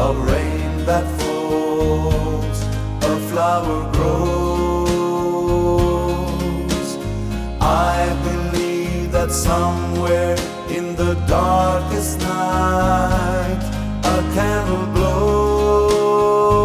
of rain that falls, a flower grows. I believe that somewhere in the darkest night a candle glows.